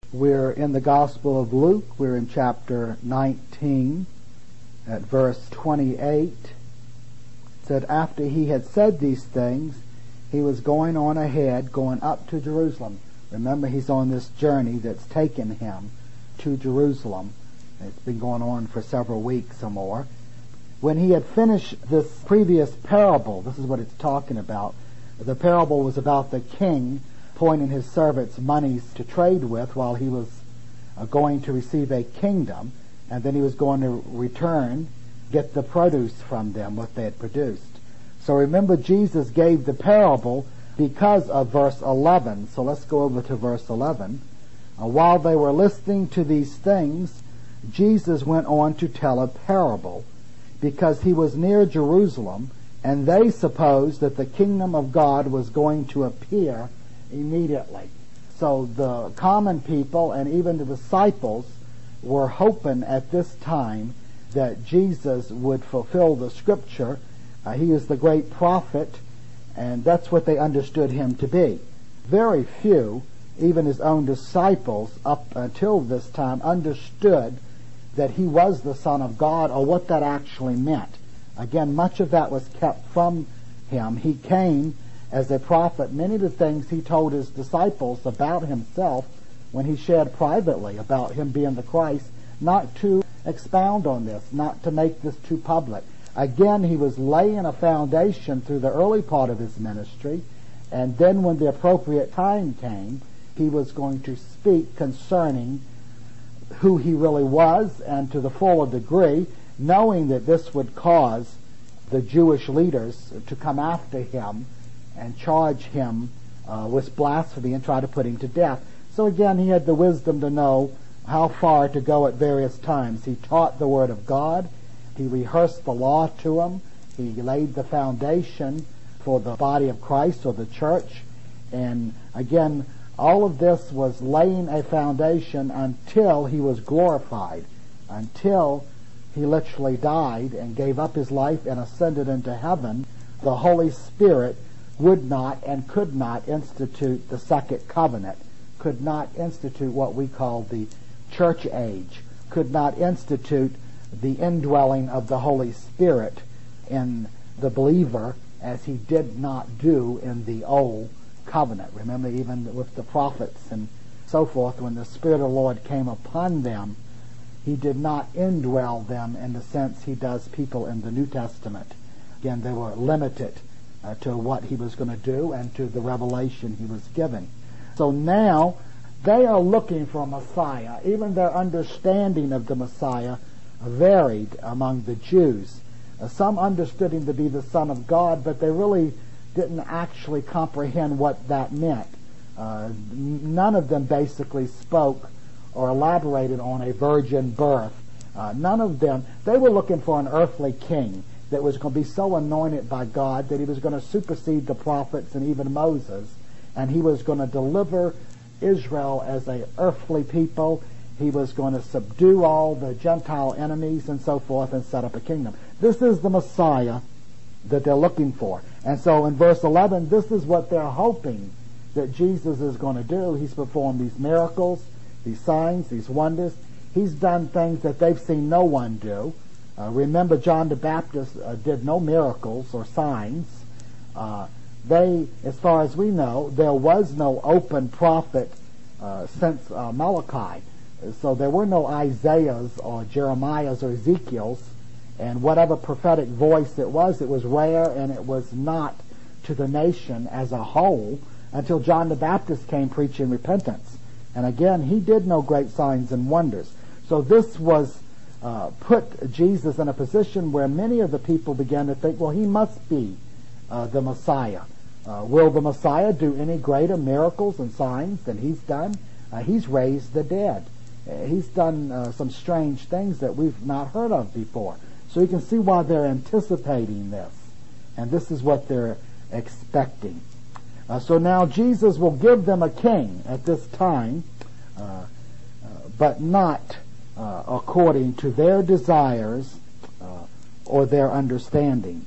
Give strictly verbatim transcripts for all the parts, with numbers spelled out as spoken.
We're in the Gospel of Luke. We're in chapter nineteen at verse twenty-eight. It said, after he had said these things, he was going on ahead, going up to Jerusalem. Remember, he's on this journey that's taken him to Jerusalem. It's been going on for several weeks or more. When he had finished this previous parable, this is what it's talking about. The parable was about the king appointing his servants monies to trade with while he was uh, going to receive a kingdom, and then he was going to return, get the produce from them, what they had produced. So remember, Jesus gave the parable because of verse eleven. So let's go over to verse eleven. Uh, while they were listening to these things, Jesus went on to tell a parable, because he was near Jerusalem, and they supposed that the kingdom of God was going to appear immediately. So the common people and even the disciples were hoping at this time that Jesus would fulfill the scripture. Uh, he is the great prophet, and that's what they understood him to be. Very few, even his own disciples up until this time, understood that he was the Son of God or what that actually meant. Again, much of that was kept from him. He came as a prophet. Many of the things he told his disciples about himself when he shared privately about him being the Christ, not to expound on this, not to make this too public. Again, he was laying a foundation through the early part of his ministry, and then when the appropriate time came, he was going to speak concerning who he really was, and to the fuller degree, knowing that this would cause the Jewish leaders to come after him and charge him uh, with blasphemy and try to put him to death. So again, he had the wisdom to know how far to go at various times. He taught the Word of God. He rehearsed the law to them. He laid the foundation for the body of Christ, or the church. And again, all of this was laying a foundation until he was glorified, until he literally died and gave up his life and ascended into heaven. The Holy Spirit would not and could not institute the second covenant, could not institute what we call the church age, could not institute the indwelling of the Holy Spirit in the believer as he did not do in the old covenant. Remember, even with the prophets and so forth, when the Spirit of the Lord came upon them, he did not indwell them in the sense he does people in the New Testament. Again, they were limited uh, to what he was going to do and to the revelation he was given. So now they are looking for a Messiah. Even their understanding of the Messiah varied among the Jews. Uh, some understood him to be the Son of God, but they really didn't actually comprehend what that meant. Uh, none of them basically spoke or elaborated on a virgin birth. Uh, none of them, they were looking for an earthly king that was going to be so anointed by God that he was going to supersede the prophets and even Moses, and he was going to deliver Israel as an earthly people. He was going to subdue all the Gentile enemies and so forth and set up a kingdom. This is the Messiah that they're looking for. And so in verse eleven, this is what they're hoping that Jesus is going to do. He's performed these miracles, these signs, these wonders. He's done things that they've seen no one do. Uh, remember, John the Baptist uh, did no miracles or signs. Uh, they, as far as we know, there was no open prophet uh, since uh, Malachi. So there were no Isaiahs or Jeremiahs or Ezekiels, and whatever prophetic voice it was, it was rare, and it was not to the nation as a whole until John the Baptist came preaching repentance. And again, he did no great signs and wonders. So this was uh, put Jesus in a position where many of the people began to think, well, he must be uh, the Messiah. Uh, will the Messiah do any greater miracles and signs than he's done? Uh, he's raised the dead. Uh, he's done uh, some strange things that we've not heard of before. So you can see why they're anticipating this. And this is what they're expecting. Uh, so now Jesus will give them a king at this time, uh, uh, but not uh, according to their desires uh, or their understanding.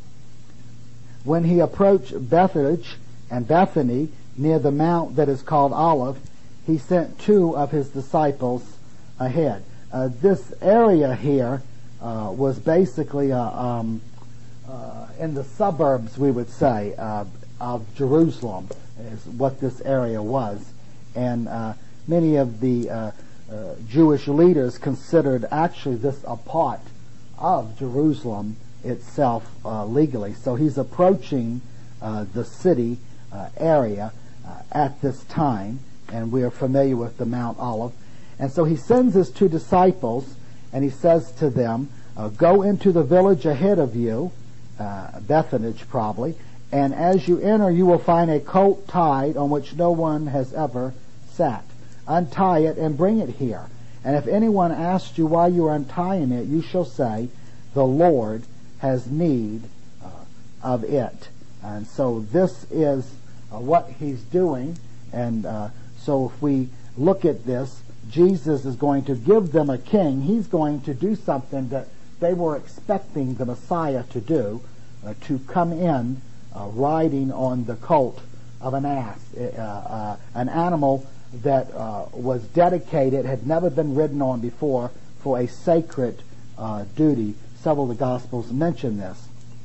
When he approached Bethphage and Bethany near the mount that is called Olive, he sent two of his disciples ahead. Uh, this area here uh, was basically a, um, uh, in the suburbs, we would say, uh, of Jerusalem is what this area was. And uh, many of the uh, uh, Jewish leaders considered actually this a part of Jerusalem itself uh, legally. So he's approaching uh, the city uh, area uh, at this time, and we are familiar with the Mount Olive. And so he sends his two disciples, and he says to them, uh, go into the village ahead of you, uh, Bethphage probably, and as you enter you will find a colt tied on which no one has ever sat. Untie it and bring it here. And if anyone asks you why you are untying it, you shall say, the Lord has need uh, of it. And so this is uh, what he's doing. And uh, so if we look at this, Jesus is going to give them a king. He's going to do something that they were expecting the Messiah to do, uh, to come in uh, riding on the colt of an ass, uh, uh, an animal that uh, was dedicated, had never been ridden on before, for a sacred uh, duty. Several of the Gospels mention this.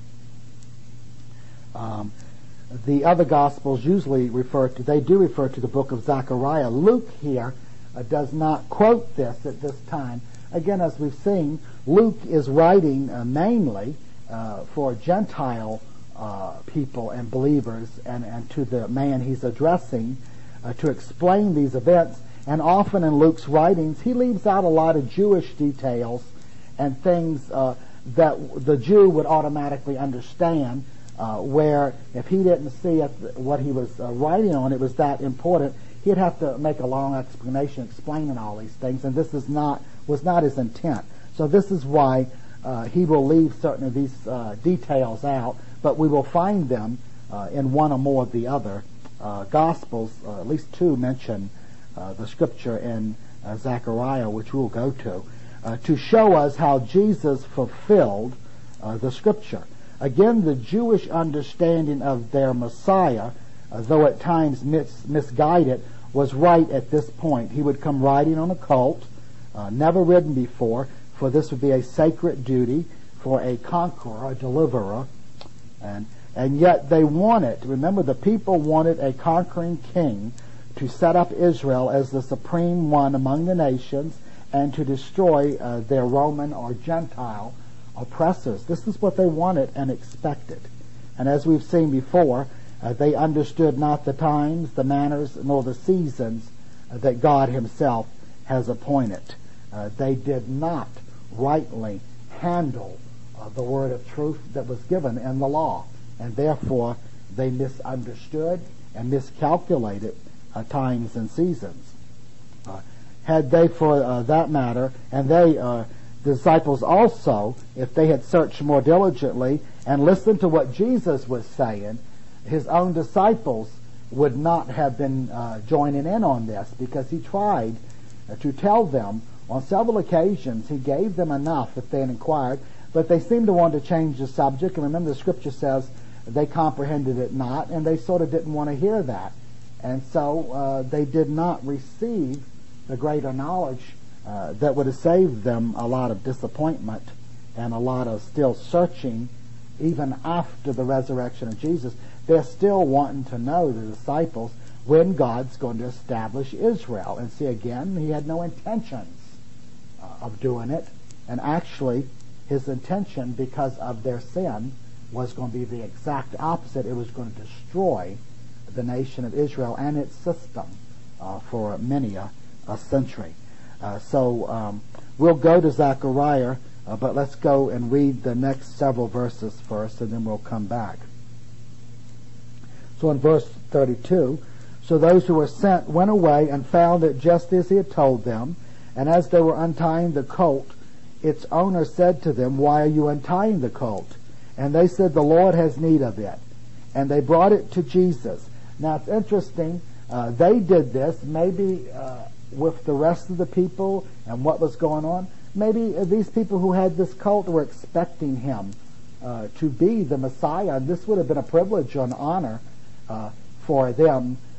Um, the other Gospels usually refer to, they do refer to the book of Zechariah. Luke here uh, does not quote this at this time. Again, as we've seen, Luke is writing uh, mainly uh, for Gentile uh, people and believers, and, and to the man he's addressing uh, to explain these events. And often in Luke's writings, he leaves out a lot of Jewish details and things uh, that the Jew would automatically understand, uh, where if he didn't see it, what he was uh, writing on, it was that important, he'd have to make a long explanation explaining all these things, and this is not was not his intent. So this is why uh, he will leave certain of these uh, details out, but we will find them uh, in one or more of the other uh, Gospels. Uh, at least two mention uh, the scripture in uh, Zechariah, which we'll go to, uh, to show us how Jesus fulfilled uh, the scripture. Again, the Jewish understanding of their Messiah, uh, though at times mis- misguided, was right at this point. He would come riding on a colt, uh, never ridden before, for this would be a sacred duty for a conqueror, a deliverer. And, and yet they wanted, remember, the people wanted a conquering king to set up Israel as the supreme one among the nations and to destroy uh, their Roman or Gentile oppressors. This is what they wanted and expected. And as we've seen before, uh, they understood not the times, the manners, nor the seasons uh, that God himself has appointed. Uh, they did not rightly handle uh, the word of truth that was given in the law, and therefore they misunderstood and miscalculated uh, times and seasons. Uh, had they, for uh, that matter, and they, uh, the disciples also, if they had searched more diligently and listened to what Jesus was saying, his own disciples would not have been uh, joining in on this, because he tried uh, to tell them on several occasions. He gave them enough if they had inquired, but they seemed to want to change the subject. And remember, the scripture says they comprehended it not, and they sort of didn't want to hear that. And so uh, they did not receive the greater knowledge uh, that would have saved them a lot of disappointment and a lot of still searching even after the resurrection of Jesus. They're still wanting to know, the disciples, when God's going to establish Israel. And see, again, he had no intentions uh, of doing it. And actually, his intention, because of their sin, was going to be the exact opposite. It was going to destroy the nation of Israel and its system uh, for many a, a century. Uh, so um, we'll go to Zechariah, uh, but let's go and read the next several verses first, and then we'll come back. So in verse thirty-two, so those who were sent went away and found it just as he had told them. And as they were untying the colt, its owner said to them, why are you untying the colt? And they said, the Lord has need of it. And they brought it to Jesus. Now it's interesting, uh, they did this maybe uh, with the rest of the people and what was going on. Maybe uh, these people who had this colt were expecting him uh, to be the Messiah, and this would have been a privilege or an honor uh, for them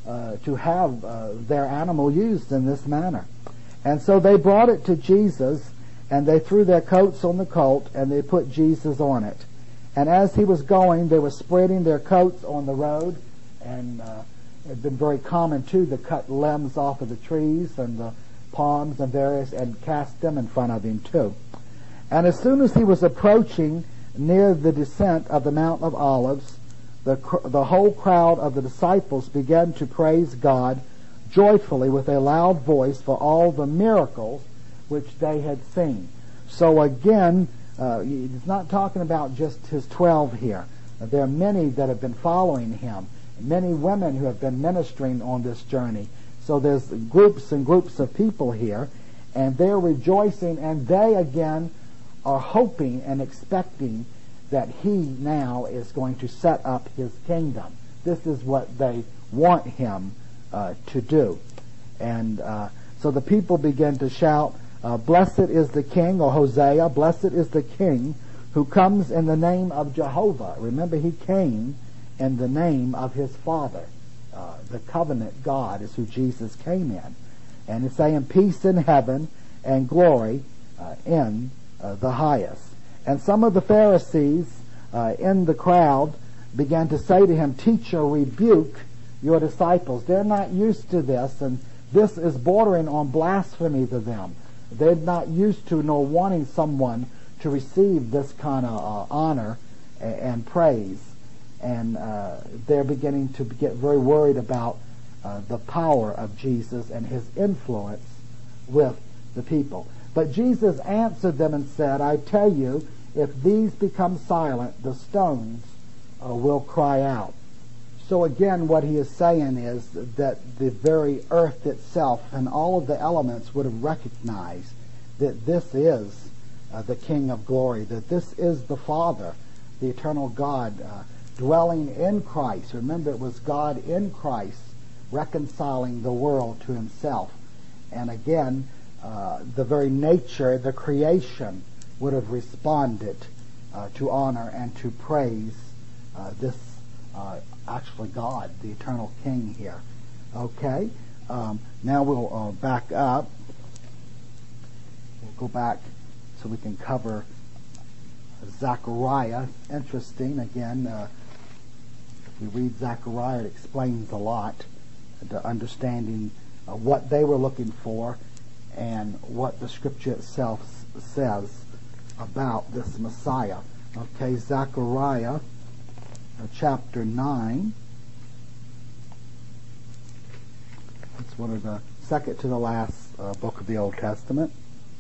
uh, to have uh, their animal used in this manner. And so they brought it to Jesus, and they threw their coats on the colt, and they put Jesus on it. And as he was going, they were spreading their coats on the road, and uh, it had been very common, too, to cut limbs off of the trees and the palms and various, and cast them in front of him, too. And as soon as he was approaching near the descent of the Mount of Olives, the, the whole crowd of the disciples began to praise God joyfully with a loud voice for all the miracles which they had seen. So again, uh, it's not talking about just his twelve here. There are many that have been following him, many women who have been ministering on this journey. So there's groups and groups of people here, and they're rejoicing, and they again are hoping and expecting that he now is going to set up his kingdom. This is what they want him uh, to do. And uh, so the people begin to shout, uh, blessed is the king, or Hosea, blessed is the king who comes in the name of Jehovah. Remember, he came in the name of his Father. Uh, the covenant God is who Jesus came in. And it's saying peace in heaven and glory uh, in uh, the highest. And some of the Pharisees uh, in the crowd began to say to him, teacher, rebuke your disciples. They're not used to this, and this is bordering on blasphemy to them. They're not used to nor wanting someone to receive this kind of uh, honor and, and praise. And uh, they're beginning to get very worried about uh, the power of Jesus and his influence with the people. But Jesus answered them and said, I tell you, if these become silent, the stones uh, will cry out. So again, what he is saying is that the very earth itself and all of the elements would have recognized that this is uh, the King of glory, that this is the Father, the eternal God, uh, dwelling in Christ. Remember, it was God in Christ reconciling the world to himself. And again, uh, the very nature, the creation, would have responded uh, to honor and to praise uh, this uh, actually God, the eternal King here. Okay, um, now we'll uh, back up. We'll go back so we can cover Zechariah. Interesting, again, uh, if we read Zechariah, it explains a lot to understanding uh, what they were looking for and what the Scripture itself s- says about this Messiah. Okay, Zechariah uh, chapter nine. It's one of the second to the last uh, book of the Old Testament.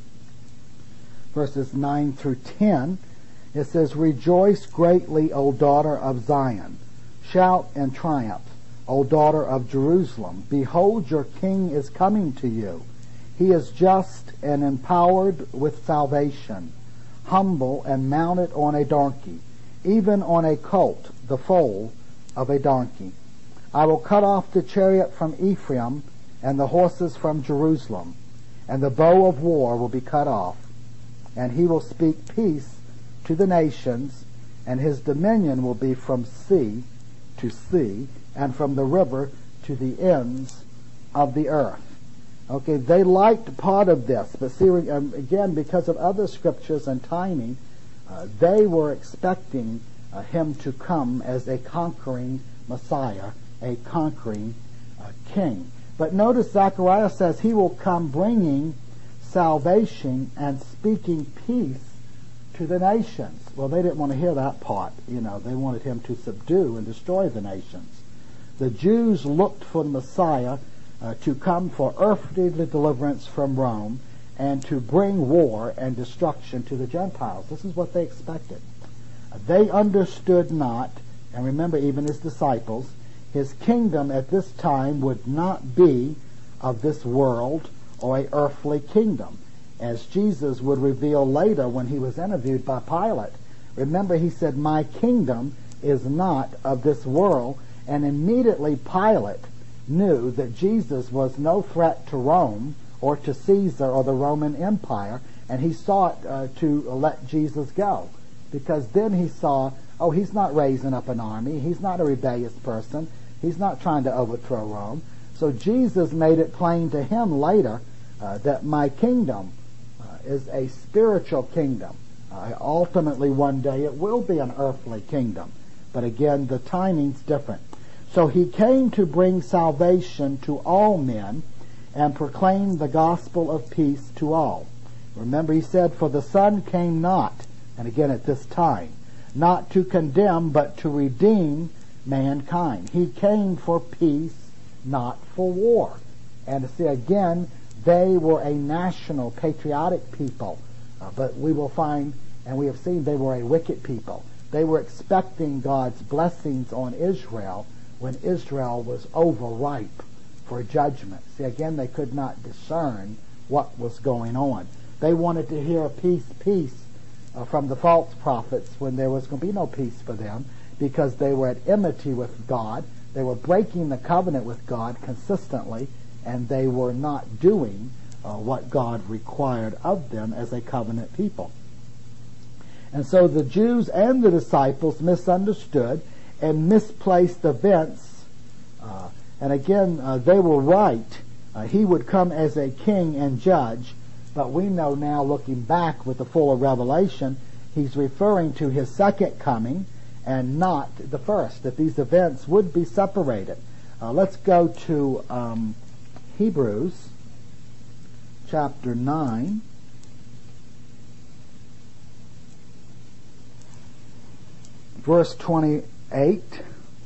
Verses nine through ten. It says, rejoice greatly, O daughter of Zion. Shout and triumph, O daughter of Jerusalem. Behold, your king is coming to you. He is just and empowered with salvation, humble and mounted on a donkey, even on a colt, the foal of a donkey. I will cut off the chariot from Ephraim and the horses from Jerusalem, and the bow of war will be cut off, and he will speak peace to the nations, and his dominion will be from sea to sea, and from the river to the ends of the earth. Okay, they liked part of this, but see, um, again, because of other scriptures and timing, uh, they were expecting uh, him to come as a conquering Messiah, a conquering uh, king. But notice Zechariah says he will come bringing salvation and speaking peace to the nations. Well, they didn't want to hear that part. You know, they wanted him to subdue and destroy the nations. The Jews looked for the Messiah uh, to come for earthly deliverance from Rome and to bring war and destruction to the Gentiles. This is what they expected. Uh, they understood not, and remember even his disciples, his kingdom at this time would not be of this world or a earthly kingdom, as Jesus would reveal later when he was interviewed by Pilate. Remember, he said, my kingdom is not of this world, and immediately Pilate knew that Jesus was no threat to Rome or to Caesar or the Roman Empire, and he sought uh, to let Jesus go, because then he saw, oh, he's not raising up an army, he's not a rebellious person, He's not trying to overthrow Rome. So Jesus made it plain to him later uh, that my kingdom uh, is a spiritual kingdom. Uh, ultimately, one day it will be an earthly kingdom. But again, the timing's different. So he came to bring salvation to all men and proclaim the gospel of peace to all. Remember, he said, for the Son came not, and again at this time, not to condemn, but to redeem mankind. He came for peace, not for war. And to see, again, they were a national, patriotic people. Uh, but we will find, and we have seen, they were a wicked people. They were expecting God's blessings on Israel when Israel was overripe for judgment. See, again, they could not discern what was going on. They wanted to hear peace, peace uh, from the false prophets when there was going to be no peace for them, because they were at enmity with God. They were breaking the covenant with God consistently, and they were not doing uh, what God required of them as a covenant people. And so the Jews and the disciples misunderstood and misplaced events. Uh, and again, uh, they were right. Uh, he would come as a king and judge. But we know now, looking back with the fuller revelation, he's referring to his second coming and not the first, that these events would be separated. Uh, let's go to um, Hebrews chapter nine. Verse twenty-eight.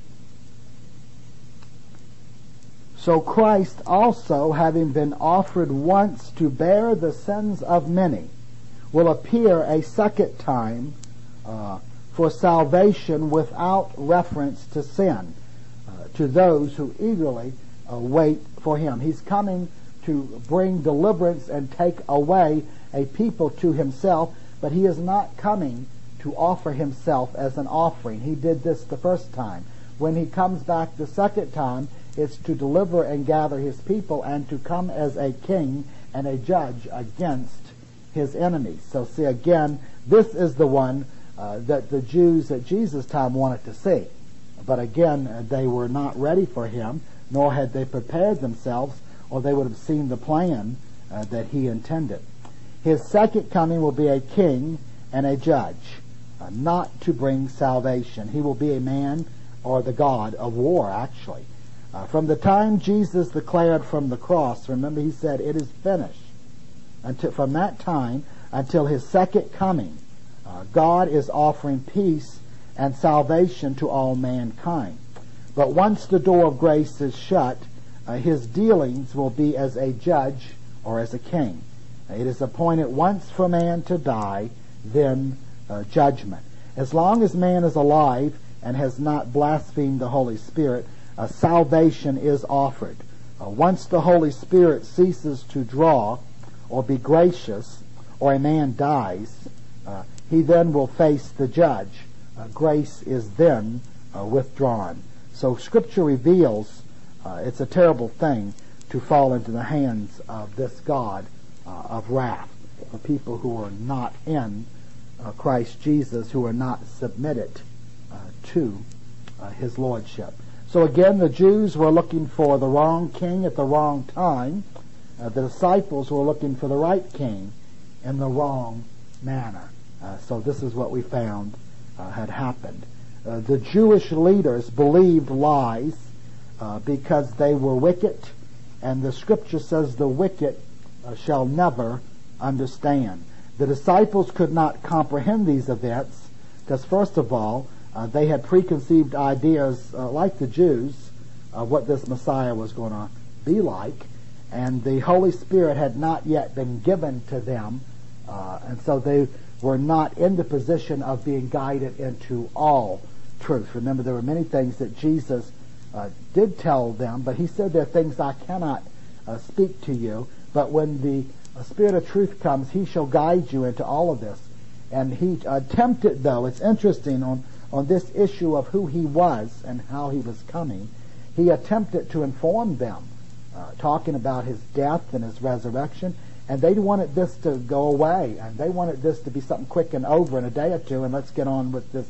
So Christ also, having been offered once to bear the sins of many, will appear a second time uh, for salvation without reference to sin, uh, to those who eagerly uh, wait for him. He's coming to bring deliverance and take away a people to himself, but he is not coming to offer himself as an offering. He did this the first time. When he comes back the second time, it's to deliver and gather his people and to come as a king and a judge against his enemies. So see, again, this is the one uh, that the Jews at Jesus' time wanted to see. But again, uh, they were not ready for him, nor had they prepared themselves, or they would have seen the plan uh, that he intended. His second coming will be a king and a judge, uh, not to bring salvation. He will be a man, or the god of war, actually. Uh, from the time Jesus declared from the cross, remember he said, it is finished. Until, from that time until his second coming, uh, God is offering peace and salvation to all mankind. But once the door of grace is shut, uh, his dealings will be as a judge or as a king. Uh, it is appointed once for man to die, then uh, judgment. As long as man is alive and has not blasphemed the Holy Spirit, Uh, salvation is offered. Uh, once the Holy Spirit ceases to draw or be gracious, or a man dies, uh, he then will face the judge. Uh, grace is then uh, withdrawn. So Scripture reveals uh, it's a terrible thing to fall into the hands of this God uh, of wrath, for people who are not in uh, Christ Jesus, who are not submitted uh, to uh, his lordship. So again, the Jews were looking for the wrong king at the wrong time. Uh, the disciples were looking for the right king in the wrong manner. Uh, so this is what we found uh, had happened. Uh, the Jewish leaders believed lies uh, because they were wicked, and the Scripture says the wicked uh, shall never understand. The disciples could not comprehend these events because, first of all, Uh, they had preconceived ideas, uh, like the Jews, of what this Messiah was going to be like, and the Holy Spirit had not yet been given to them, uh, and so they were not in the position of being guided into all truth. Remember, there were many things that Jesus uh, did tell them, but he said there are things I cannot uh, speak to you, but when the uh, Spirit of truth comes, he shall guide you into all of this. And he attempted, though, it's interesting, on on this issue of who he was and how he was coming, he attempted to inform them, uh, talking about his death and his resurrection, and they wanted this to go away, and they wanted this to be something quick and over in a day or two, and let's get on with this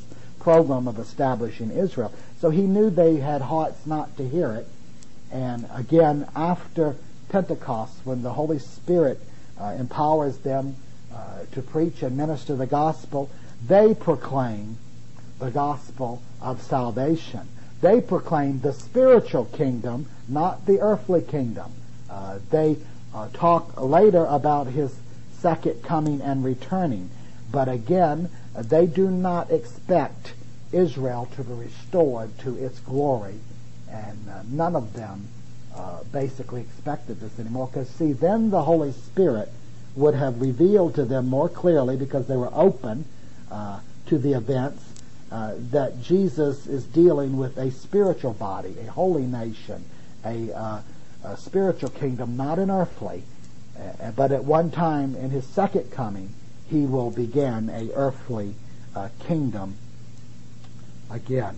program of establishing Israel. So he knew they had hearts not to hear it. And again, after Pentecost, when the Holy Spirit uh, empowers them uh, to preach and minister the gospel, they proclaim the gospel of salvation. They proclaim the spiritual kingdom, not the earthly kingdom. Uh, they uh, talk later about his second coming and returning. But again, uh, they do not expect Israel to be restored to its glory. And uh, none of them uh, basically expected this anymore. Because, see, then the Holy Spirit would have revealed to them more clearly, because they were open uh, to the events, uh, that Jesus is dealing with a spiritual body, a holy nation, a, uh, a spiritual kingdom, not an earthly. Uh, but at one time in his second coming, he will begin a earthly uh, kingdom again.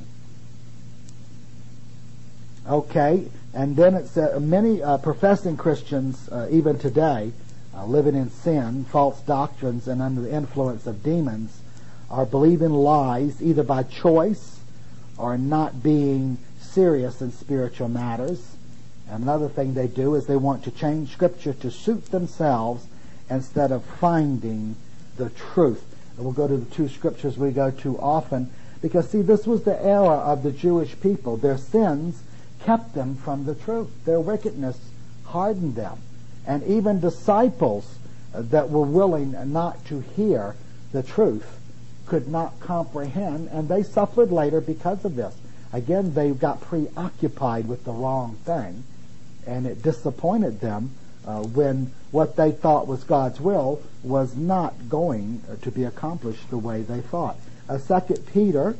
Okay, and then it said many uh, professing Christians, uh, even today, uh, living in sin, false doctrines, and under the influence of demons, are believing lies either by choice or not being serious in spiritual matters. And another thing they do is they want to change Scripture to suit themselves instead of finding the truth. And we'll go to the two scriptures we go to often, because, see, this was the era of the Jewish people. Their sins kept them from the truth. Their wickedness hardened them. And even disciples uh, that were willing not to hear the truth could not comprehend, and they suffered later because of this. Again, they got preoccupied with the wrong thing, and it disappointed them uh, when what they thought was God's will was not going to be accomplished the way they thought. Uh, Second Peter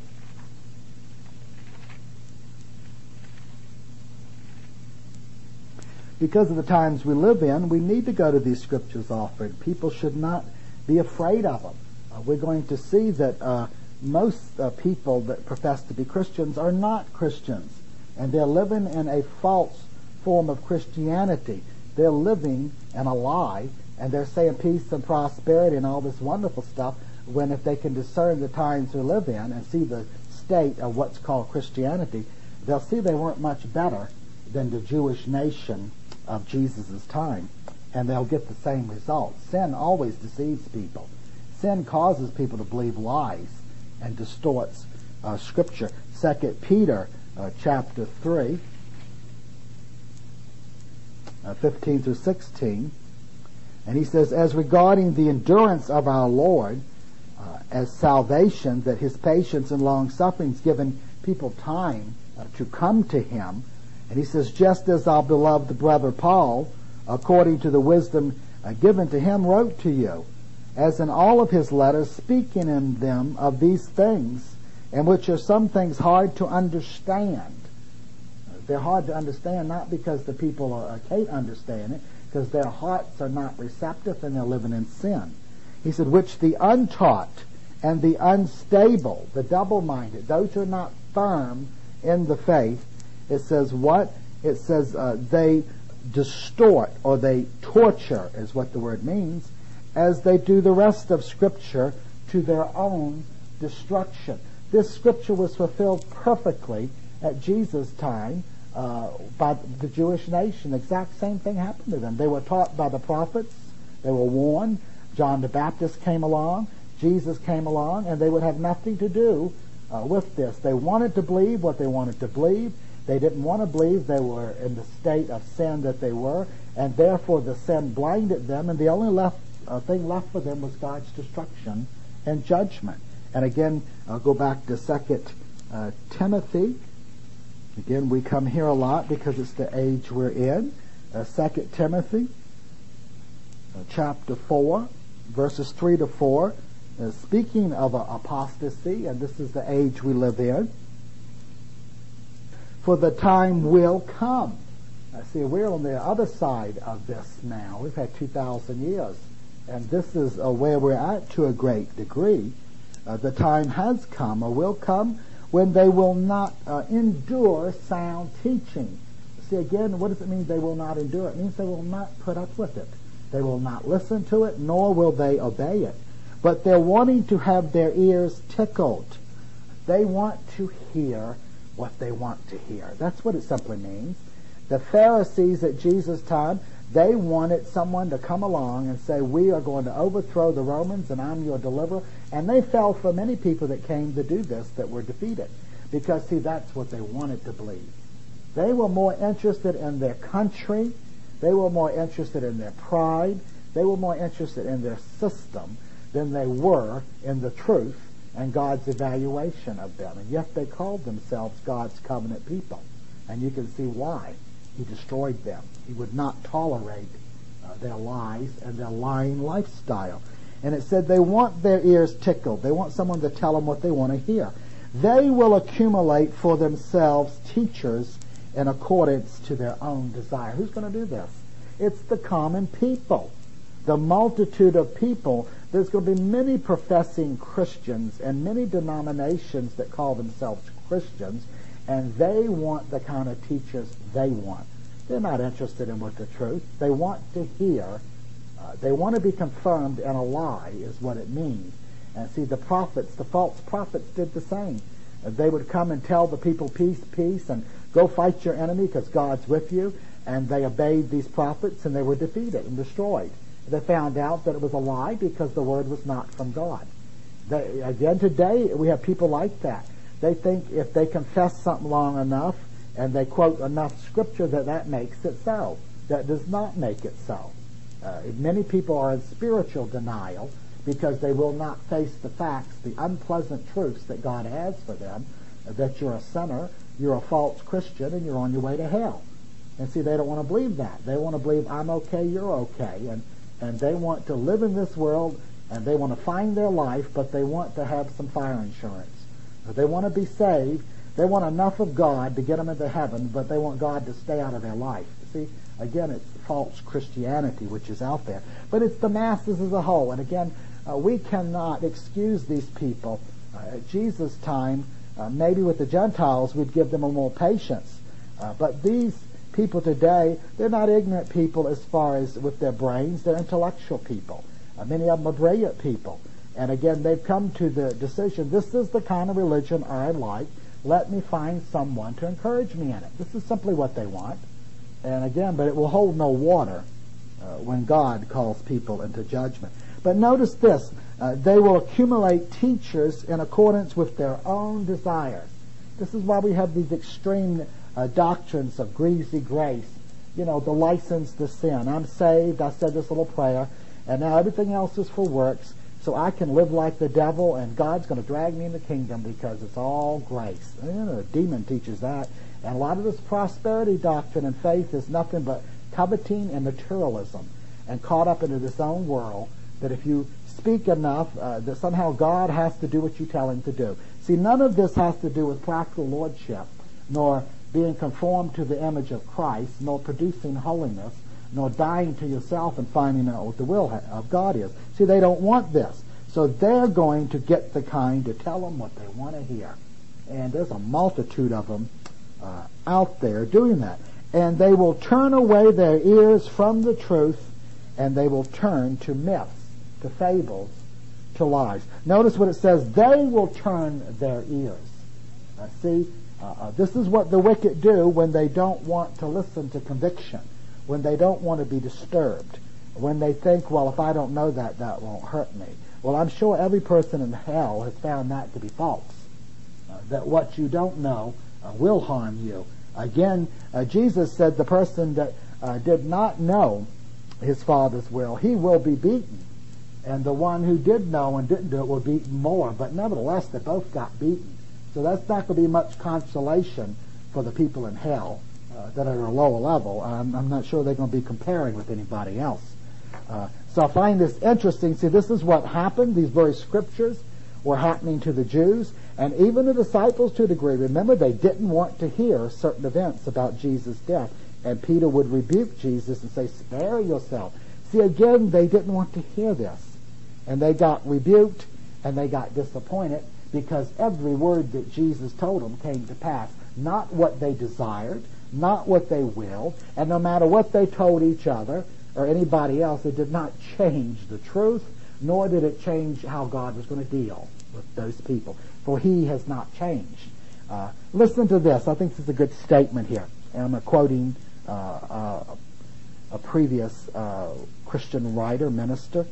because of the times we live in, we need to go to these scriptures often. People should not be afraid of them. Uh, we're going to see that uh, most uh, people that profess to be Christians are not Christians, and they're living in a false form of Christianity. They're living in a lie, and they're saying peace and prosperity and all this wonderful stuff, when if they can discern the times we live in and see the state of what's called Christianity, they'll see they weren't much better than the Jewish nation of Jesus' time, and they'll get the same result. Sin always deceives people. Sin causes people to believe lies and distorts uh, Scripture. Second Peter uh, chapter three, uh, fifteen through sixteen, and he says, as regarding the endurance of our Lord uh, as salvation, that his patience and long sufferings given people time uh, to come to him. And he says, just as our beloved brother Paul, according to the wisdom uh, given to him, wrote to you, as in all of his letters, speaking in them of these things, in which are some things hard to understand. They're hard to understand not because the people are, can't understand it, because their hearts are not receptive and they're living in sin. He said, which the untaught and the unstable, the double-minded, those who are not firm in the faith, it says what? It says uh, they distort or they torture, is what the word means, as they do the rest of Scripture to their own destruction. This Scripture was fulfilled perfectly at Jesus' time uh, by the Jewish nation. The exact same thing happened to them. They were taught by the prophets. They were warned. John the Baptist came along. Jesus came along, and they would have nothing to do uh, with this. They wanted to believe what they wanted to believe. They didn't want to believe they were in the state of sin that they were, and therefore the sin blinded them, and the only left, uh, thing left for them was God's destruction and judgment. And again, I'll go back to Second uh, Timothy. Again, we come here a lot because it's the age we're in. Uh, Second Timothy, uh, chapter four, verses three to four. Uh, speaking of uh, apostasy, and this is the age we live in, for the time will come. Uh, see, we're on the other side of this now. We've had two thousand years, and this is uh, where we're at to a great degree. Uh, the time has come, or will come, when they will not uh, endure sound teaching. See, again, what does it mean they will not endure? It means they will not put up with it. They will not listen to it, nor will they obey it. But they're wanting to have their ears tickled. They want to hear what they want to hear. That's what it simply means. The Pharisees at Jesus' time, they wanted someone to come along and say, we are going to overthrow the Romans and I'm your deliverer. And they fell for many people that came to do this that were defeated. Because, see, that's what they wanted to believe. They were more interested in their country. They were more interested in their pride. They were more interested in their system than they were in the truth and God's evaluation of them. And yet they called themselves God's covenant people. And you can see why. He destroyed them. He would not tolerate uh, their lies and their lying lifestyle. And it said they want their ears tickled. They want someone to tell them what they want to hear. They will accumulate for themselves teachers in accordance to their own desire. Who's going to do this? It's the common people. The multitude of people. There's going to be many professing Christians and many denominations that call themselves Christians, and they want the kind of teachers they want. They're not interested in what the truth. They want to hear. Uh, they want to be confirmed in a lie is what it means. And see, the prophets, the false prophets did the same. Uh, they would come and tell the people, peace, peace, and go fight your enemy because God's with you. And they obeyed these prophets, and they were defeated and destroyed. They found out that it was a lie because the word was not from God. They, again, today we have people like that. They think if they confess something long enough and they quote enough scripture that that makes it so. That does not make it so. Uh, many people are in spiritual denial because they will not face the facts, the unpleasant truths that God has for them, uh, that you're a sinner, you're a false Christian, and you're on your way to hell. And see, they don't want to believe that. They want to believe, I'm okay, you're okay. And, and they want to live in this world, and they want to find their life, but they want to have some fire insurance. They want to be saved. They want enough of God to get them into heaven, but they want God to stay out of their life. See, again, it's false Christianity which is out there. But it's the masses as a whole. And again, uh, we cannot excuse these people. Uh, at Jesus' time, uh, maybe with the Gentiles, we'd give them a little patience. Uh, but these people today, they're not ignorant people as far as with their brains. They're intellectual people. Uh, many of them are brilliant people. And again, they've come to the decision, this is the kind of religion I like. Let me find someone to encourage me in it. This is simply what they want. And again, but it will hold no water uh, when God calls people into judgment. But notice this, uh, they will accumulate teachers in accordance with their own desires. This is why we have these extreme uh, doctrines of greasy grace. You know, the license to sin. I'm saved, I said this little prayer, and now everything else is for works. So I can live like the devil, and God's going to drag me in the kingdom because it's all grace. You know, a demon teaches that. And a lot of this prosperity doctrine and faith is nothing but coveting and materialism, and caught up into this own world that if you speak enough, uh, that somehow God has to do what you tell him to do. See, none of this has to do with practical lordship, nor being conformed to the image of Christ, nor producing holiness, nor dying to yourself and finding out what the will of God is. See, they don't want this. So they're going to get the kind to tell them what they want to hear. And there's a multitude of them uh, out there doing that. And they will turn away their ears from the truth, and they will turn to myths, to fables, to lies. Notice what it says, they will turn their ears. Uh, see, uh, uh, this is what the wicked do when they don't want to listen to conviction, when they don't want to be disturbed, when they think, well, if I don't know that, that won't hurt me. Well, I'm sure every person in hell has found that to be false, uh, that what you don't know uh, will harm you. Again, uh, Jesus said the person that uh, did not know his Father's will, he will be beaten. And the one who did know and didn't do it will be beaten more. But nevertheless, they both got beaten. So that's not going to be much consolation for the people in hell uh, that are at a lower level. I'm, I'm not sure they're going to be comparing with anybody else. Uh, so I find this interesting. See, this is what happened. These very scriptures were happening to the Jews, and even the disciples to a degree. Remember, they didn't want to hear certain events about Jesus' death, and Peter would rebuke Jesus and say, spare yourself. See, again, they didn't want to hear this, and they got rebuked, and they got disappointed, because every word that Jesus told them came to pass. Not what they desired, not what they willed, and no matter what they told each other or anybody else, it did not change the truth nor did it change how God was going to deal with those people, for he has not changed. Uh, listen to this. I think this is a good statement here. And I'm quoting uh, uh, a previous uh, Christian writer, minister.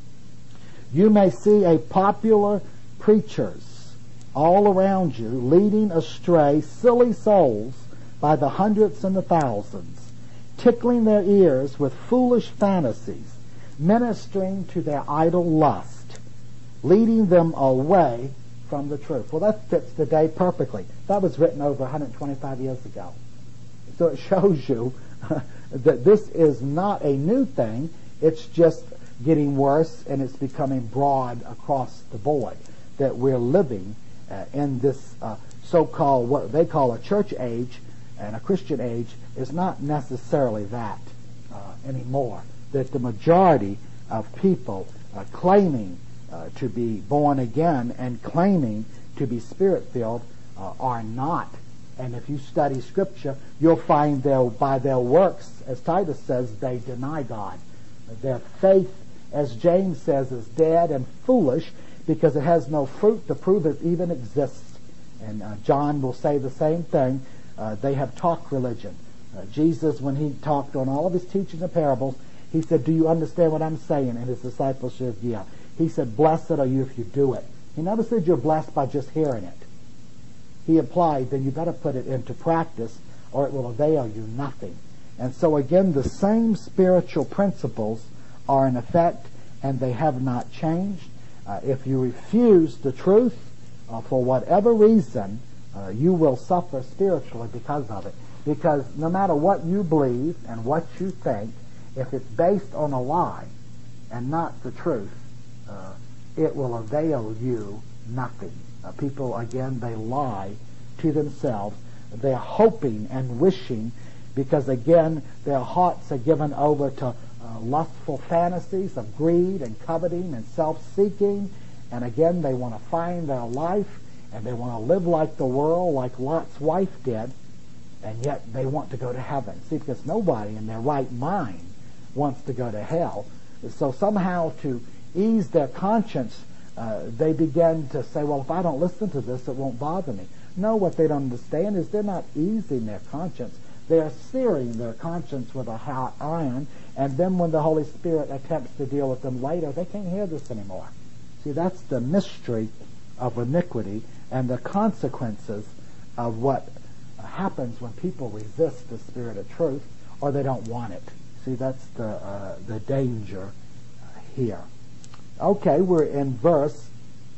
You may see a popular preachers all around you leading astray silly souls by the hundreds and the thousands, tickling their ears with foolish fantasies, ministering to their idle lust, leading them away from the truth. Well, that fits today perfectly. That was written over one hundred twenty-five years ago. So it shows you that this is not a new thing. It's just getting worse, and it's becoming broad across the board, that we're living uh, in this uh, so-called, what they call a church age, and a Christian age is not necessarily that uh, anymore. That the majority of people uh, claiming uh, to be born again and claiming to be spirit-filled uh, are not. And if you study Scripture, you'll find that by their works, as Titus says, they deny God. Their faith, as James says, is dead and foolish because it has no fruit to prove it even exists. And uh, John will say the same thing. Uh, they have talk religion. Uh, Jesus, when he talked on all of his teachings and parables, he said, do you understand what I'm saying? And his disciples said, yeah. He said, blessed are you if you do it. He never said you're blessed by just hearing it. He implied that you better put it into practice or it will avail you nothing. And so again, the same spiritual principles are in effect and they have not changed. Uh, if you refuse the truth uh, for whatever reason, uh, you will suffer spiritually because of it. Because no matter what you believe and what you think, if it's based on a lie and not the truth, uh, it will avail you nothing. Uh, people, again, they lie to themselves. They're hoping and wishing because, again, their hearts are given over to uh, lustful fantasies of greed and coveting and self-seeking. And, again, they want to find their life and they want to live like the world, like Lot's wife did, and yet they want to go to heaven. See, because nobody in their right mind wants to go to hell. So somehow to ease their conscience, uh, they begin to say, well, if I don't listen to this, it won't bother me. No, what they don't understand is they're not easing their conscience. They're searing their conscience with a hot iron, and then when the Holy Spirit attempts to deal with them later, they can't hear this anymore. See, that's the mystery of iniquity and the consequences of what happens when people resist the Spirit of truth or they don't want it. See, that's the, uh, the danger uh, here. Okay, we're in verse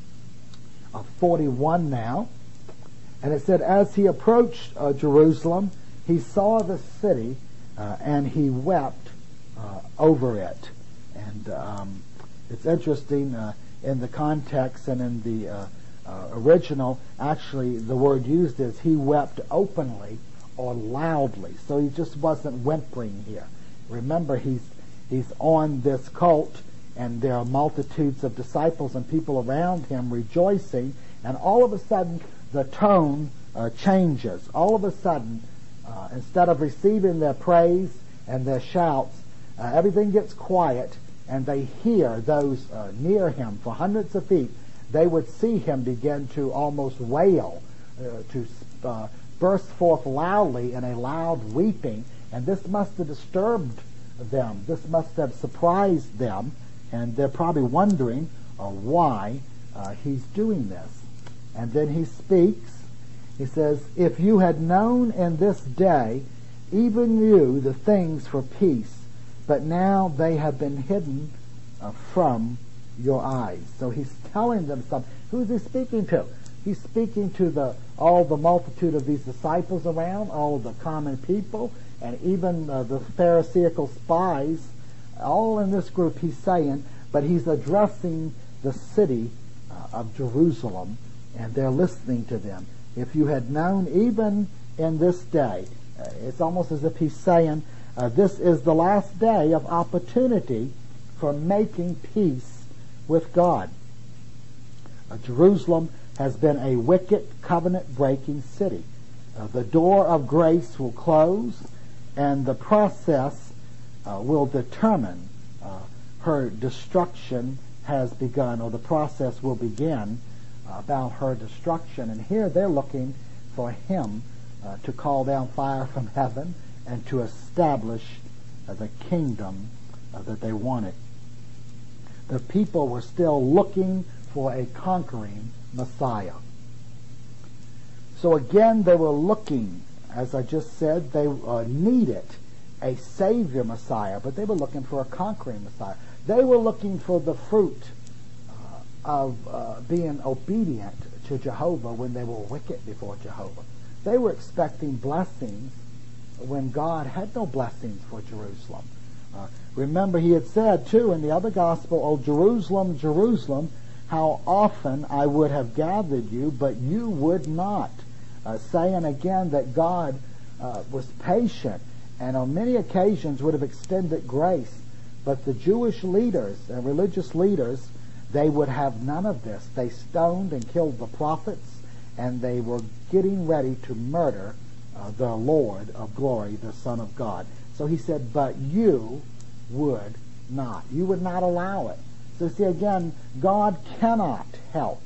uh, forty-one now. And it said, as he approached uh, Jerusalem, he saw the city uh, and he wept uh, over it. And um, it's interesting uh, in the context and in the uh, uh, original, actually the word used is he wept openly or loudly. So he just wasn't whimpering here. Remember, he's he's on this colt, and there are multitudes of disciples and people around him rejoicing, and all of a sudden the tone uh, changes. All of a sudden, uh, instead of receiving their praise and their shouts, uh, everything gets quiet, and they hear those uh, near him for hundreds of feet. They would see him begin to almost wail, uh, to uh, burst forth loudly in a loud weeping, and this must have disturbed them. This must have surprised them, and they're probably wondering uh, why uh, he's doing this. And then he speaks. He says, if you had known in this day, even you, the things for peace, but now they have been hidden uh, from your eyes. So he's telling them something. Who's he speaking to? He's speaking to the all the multitude of these disciples around, all the common people, and even uh, the Pharisaical spies, all in this group he's saying, but he's addressing the city uh, of Jerusalem, and they're listening to them. If you had known even in this day, uh, it's almost as if he's saying, uh, this is the last day of opportunity for making peace with God. Uh, Jerusalem has been a wicked, covenant-breaking city. Uh, the door of grace will close, and the process uh, will determine uh, her destruction has begun, or the process will begin, uh, about her destruction. And here they're looking for him uh, to call down fire from heaven and to establish uh, the kingdom uh, that they wanted. The people were still looking for a conquering Messiah. So again, they were looking, as I just said, they uh, needed a Savior Messiah, but they were looking for a conquering Messiah. They were looking for the fruit uh, of uh, being obedient to Jehovah when they were wicked before Jehovah. They were expecting blessings when God had no blessings for Jerusalem. Uh, remember, he had said, too, in the other gospel, "O Jerusalem, Jerusalem, how often I would have gathered you, but you would not." Uh, saying again that God uh, was patient and on many occasions would have extended grace. But the Jewish leaders and religious leaders, they would have none of this. They stoned and killed the prophets, and they were getting ready to murder uh, the Lord of glory, the Son of God. So he said, but you would not. You would not allow it. So see, again, God cannot help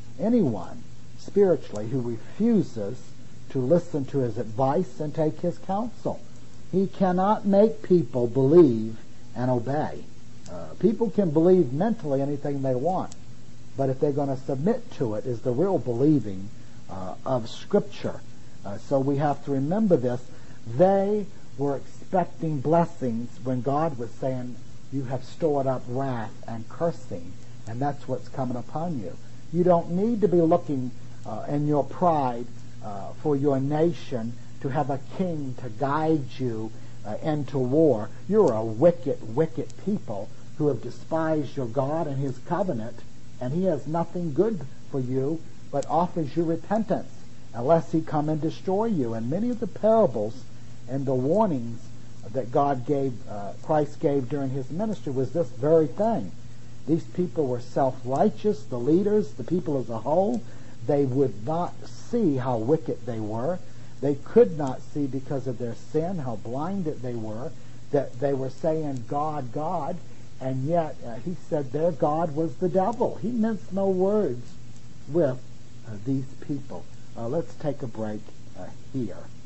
anyone spiritually who refuses to listen to his advice and take his counsel. He cannot make people believe and obey. Uh, people can believe mentally anything they want, but if they're going to submit to it is the real believing uh, of Scripture. Uh, so we have to remember this. They were expecting blessings when God was saying, you have stored up wrath and cursing, and that's what's coming upon you. You don't need to be looking uh, in your pride uh, for your nation to have a king to guide you uh, into war. You're a wicked, wicked people who have despised your God and his covenant, and he has nothing good for you but offers you repentance unless he come and destroy you. And many of the parables and the warnings that God gave, uh, Christ gave during his ministry was this very thing. These people were self-righteous, the leaders, the people as a whole. They would not see how wicked they were. They could not see because of their sin how blinded they were, that they were saying, God, God, and yet uh, he said their God was the devil. He minced no words with uh, these people. Uh, let's take a break uh, here.